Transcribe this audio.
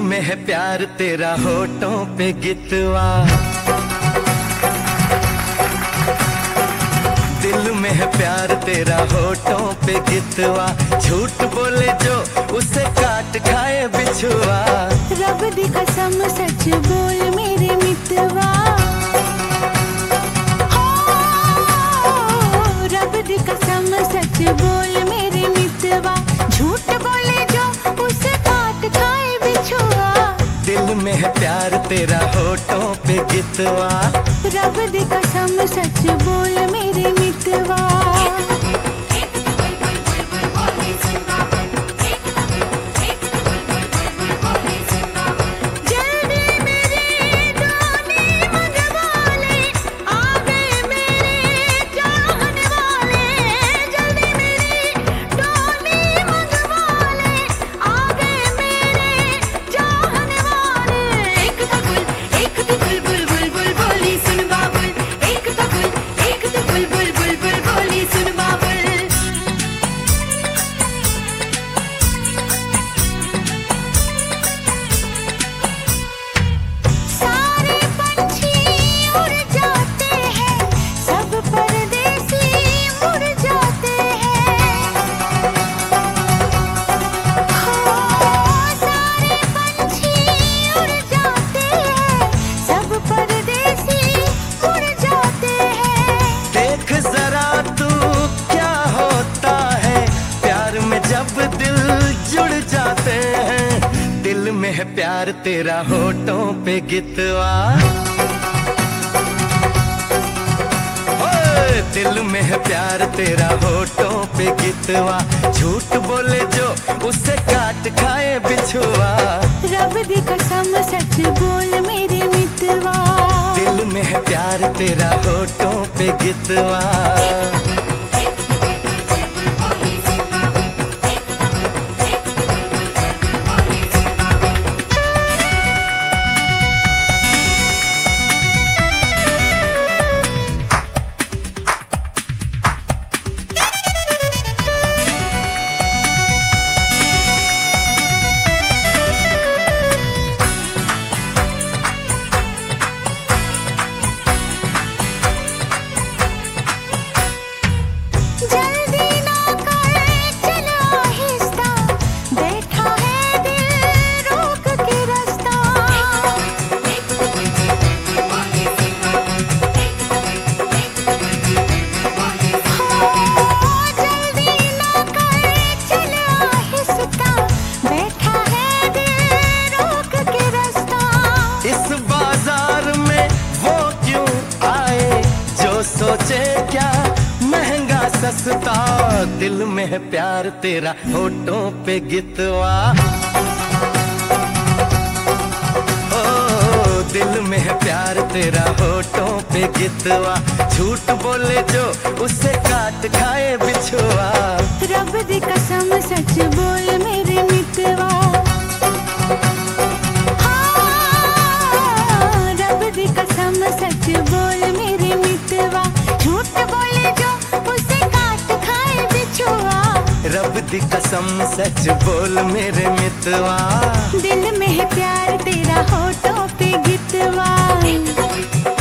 में है प्यार तेरा होठों पे गितवा, दिल में है प्यार तेरा होठों पे गितवा, झूठ बोले जो उसे काट खाए बिछुआ। रब दी कसम सच बोल मेरे मितवा, रब दी कसम सच बोल मेरे मितवा, झूठ बोले जो उसे काट खाए बिछुआ। दिल में है प्यार तेरा होठों पे गितवा, रब दी कसम सच बोल मेरे मितवा। दिल में है प्यार तेरा होठों पे गितवा, दिल में है प्यार तेरा होठों पे गितवा, झूठ बोले जो उसे काट खाए बिछुआ। रब दी कसम सच बोल मेरे मितवा, दिल में है प्यार तेरा होठों पे गितवा। सोचे क्या महंगा सस्ता, दिल में है प्यार तेरा होठों पे गितवा, ओ दिल में है प्यार तेरा होठों पे गितवा, झूठ बोले जो उसे काट खाए बिछुआ। रब दी कसम सच बोल मेरे मितवा, रब दी कसम सच बोल मेरे मितवा, झूठ बोले जो उसे काट खाए बिछुआ। रब दी कसम सच बोल मेरे मितवा, दिल में है प्यार तेरा होठों पे गितवा।